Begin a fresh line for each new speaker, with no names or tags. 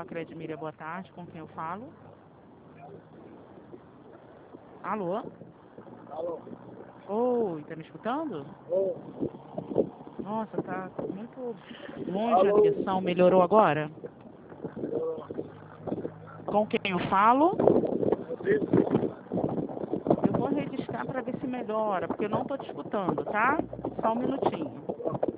Credmíria, boa tarde. Com quem eu falo? Alô?
Alô?
Oi, tá me escutando?
Ô,
Nossa, tá muito longe a
alô?
ligação. Melhorou agora? Com quem eu falo? Eu vou registrar para ver se melhora, porque eu não tô te escutando, tá? Só um minutinho.